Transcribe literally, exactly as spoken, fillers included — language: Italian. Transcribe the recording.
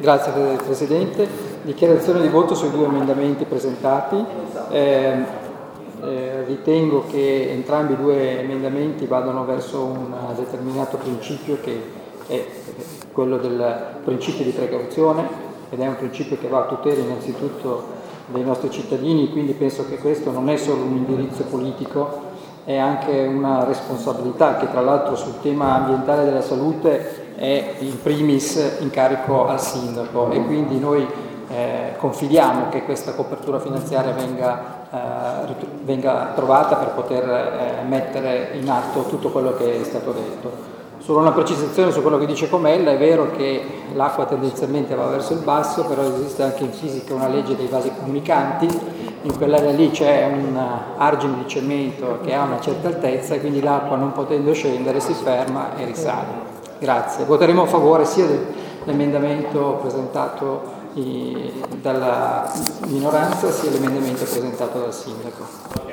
Grazie Presidente. Dichiarazione di voto sui due emendamenti presentati. Eh, eh, ritengo che entrambi i due emendamenti vadano verso un determinato principio che è quello del principio di precauzione, ed è un principio che va a tutela innanzitutto dei nostri cittadini, quindi penso che questo non è solo un indirizzo politico, è anche una responsabilità che tra l'altro sul tema ambientale della salute è in primis in carico al sindaco, e quindi noi eh, confidiamo che questa copertura finanziaria venga, eh, venga trovata per poter eh, mettere in atto tutto quello che è stato detto. Solo una precisazione su quello che dice Comella: è vero che l'acqua tendenzialmente va verso il basso, però esiste anche in fisica una legge dei vasi comunicanti. In quell'area lì c'è un argine di cemento che ha una certa altezza e quindi l'acqua, non potendo scendere, si ferma e risale. Grazie. Voteremo a favore sia dell'emendamento presentato dalla minoranza sia dell'emendamento presentato dal sindaco.